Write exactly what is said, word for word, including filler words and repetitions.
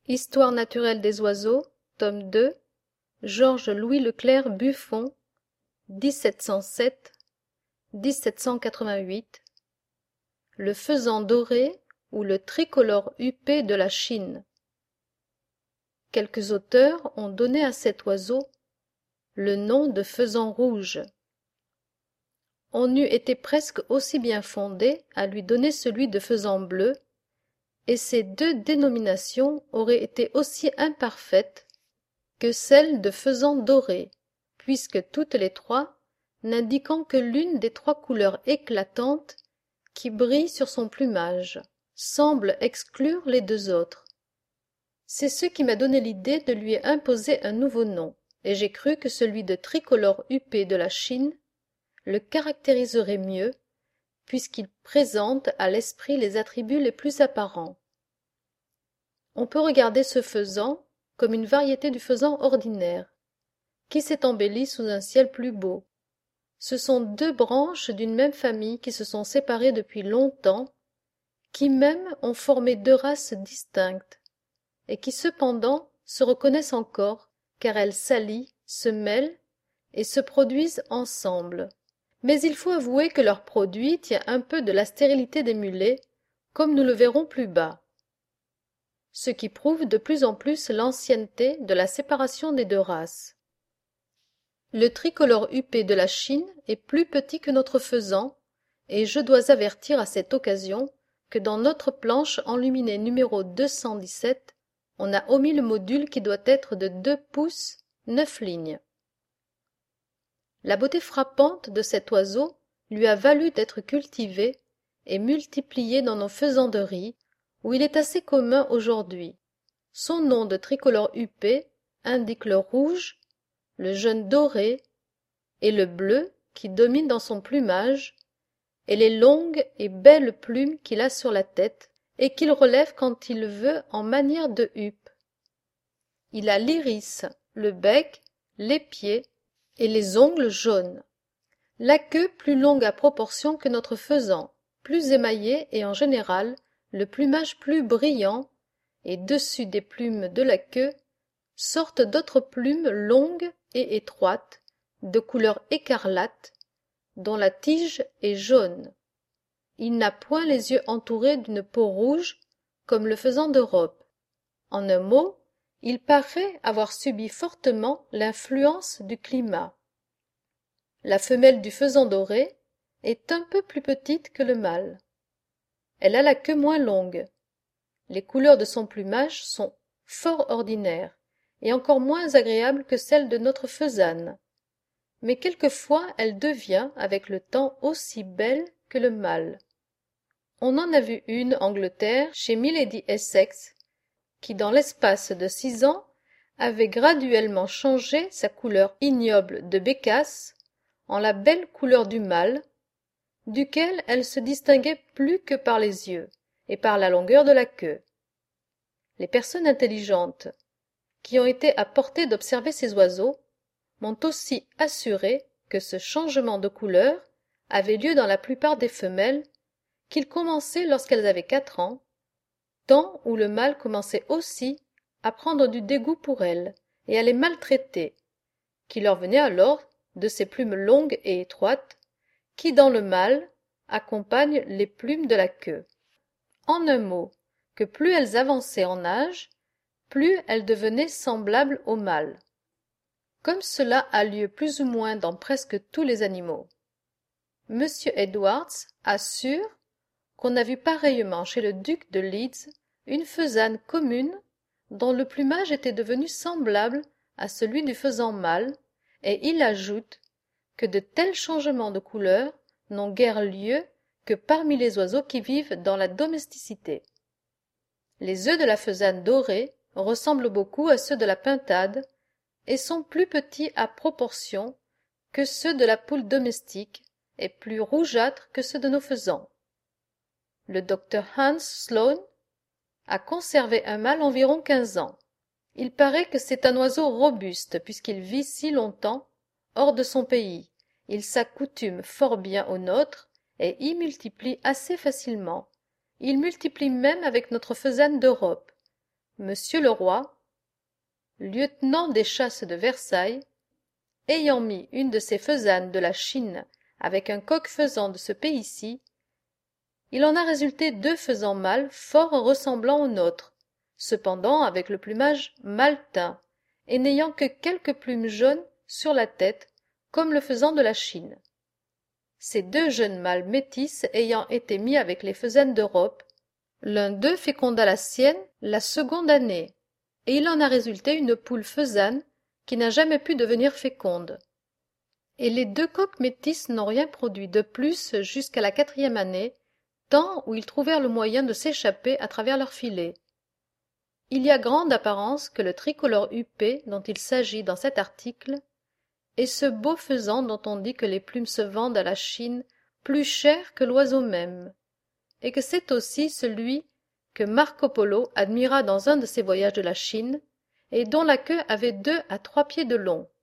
Histoire naturelle des oiseaux, tome deux, Georges Louis Leclerc Buffon, dix-sept cent sept à dix-sept cent quatre-vingt-huit. Le faisan doré ou le tricolore huppé de la Chine. Quelques auteurs ont donné à cet oiseau le nom de faisan rouge. On eût été presque aussi bien fondé à lui donner celui de faisan bleu, et ces deux dénominations auraient été aussi imparfaites que celle de faisan doré, puisque toutes les trois, n'indiquant que l'une des trois couleurs éclatantes qui brillent sur son plumage, semblent exclure les deux autres. C'est ce qui m'a donné l'idée de lui imposer un nouveau nom, et j'ai cru que celui de tricolore huppé de la Chine le caractériserait mieux, puisqu'il présente à l'esprit les attributs les plus apparents. On peut regarder ce faisan comme une variété du faisan ordinaire, qui s'est embelli sous un ciel plus beau. Ce sont deux branches d'une même famille qui se sont séparées depuis longtemps, qui même ont formé deux races distinctes, et qui cependant se reconnaissent encore, car elles s'allient, se mêlent et se produisent ensemble. Mais il faut avouer que leur produit tient un peu de la stérilité des mulets, comme nous le verrons plus bas, ce qui prouve de plus en plus l'ancienneté de la séparation des deux races. Le tricolore huppé de la Chine est plus petit que notre faisan, et je dois avertir à cette occasion que dans notre planche enluminée numéro deux cent dix-sept, on a omis le module qui doit être de deux pouces neuf lignes. La beauté frappante de cet oiseau lui a valu d'être cultivé et multiplié dans nos faisanderies, où il est assez commun aujourd'hui. Son nom de tricolore huppé indique le rouge, le jaune doré et le bleu qui domine dans son plumage, et les longues et belles plumes qu'il a sur la tête et qu'il relève quand il veut en manière de huppe. Il a l'iris, le bec, les pieds et les ongles jaunes. La queue plus longue à proportion que notre faisan, plus émaillée et en général le plumage plus brillant, et dessus des plumes de la queue sortent d'autres plumes longues et étroites, de couleur écarlate, dont la tige est jaune. Il n'a point les yeux entourés d'une peau rouge comme le faisan d'Europe. En un mot, il paraît avoir subi fortement l'influence du climat. La femelle du faisan doré est un peu plus petite que le mâle. Elle a la queue moins longue. Les couleurs de son plumage sont fort ordinaires et encore moins agréables que celles de notre faisane. Mais quelquefois elle devient avec le temps aussi belle que le mâle. On en a vu une en Angleterre chez Milady Essex, qui dans l'espace de six ans avait graduellement changé sa couleur ignoble de bécasse en la belle couleur du mâle, duquel elle se distinguait plus que par les yeux et par la longueur de la queue. Les personnes intelligentes qui ont été à portée d'observer ces oiseaux m'ont aussi assuré que ce changement de couleur avait lieu dans la plupart des femelles, qu'il commençait lorsqu'elles avaient quatre ans, temps où le mâle commençait aussi à prendre du dégoût pour elles et à les maltraiter, qui leur venait alors de ces plumes longues et étroites, qui dans le mâle accompagnent les plumes de la queue. En un mot, que plus elles avançaient en âge, plus elles devenaient semblables au mâle. Comme cela a lieu plus ou moins dans presque tous les animaux. Monsieur Edwards assure qu'on a vu pareillement chez le duc de Leeds une faisane commune dont le plumage était devenu semblable à celui du faisan mâle, et il ajoute que de tels changements de couleur n'ont guère lieu que parmi les oiseaux qui vivent dans la domesticité. Les œufs de la faisane dorée ressemblent beaucoup à ceux de la pintade et sont plus petits à proportion que ceux de la poule domestique et plus rougeâtres que ceux de nos faisans. Le docteur Hans Sloane a conservé un mâle environ quinze ans. Il paraît que c'est un oiseau robuste puisqu'il vit si longtemps hors de son pays. Il s'accoutume fort bien au nôtre et y multiplie assez facilement. Il multiplie même avec notre faisane d'Europe, Monsieur le roi, lieutenant des chasses de Versailles, ayant mis une de ces faisanes de la Chine avec un coq-faisan de ce pays-ci, il en a résulté deux faisans mâles fort ressemblants aux nôtres, cependant avec le plumage mal teint, et n'ayant que quelques plumes jaunes sur la tête, comme le faisan de la Chine. Ces deux jeunes mâles métis ayant été mis avec les faisanes d'Europe, l'un d'eux féconda la sienne la seconde année, et il en a résulté une poule faisane qui n'a jamais pu devenir féconde. Et les deux coqs métis n'ont rien produit de plus jusqu'à la quatrième année, temps où ils trouvèrent le moyen de s'échapper à travers leur filet. Il y a grande apparence que le tricolore huppé dont il s'agit dans cet article est ce beau faisan dont on dit que les plumes se vendent à la Chine plus cher que l'oiseau même, et que c'est aussi celui que Marco Polo admira dans un de ses voyages de la Chine, et dont la queue avait deux à trois pieds de long.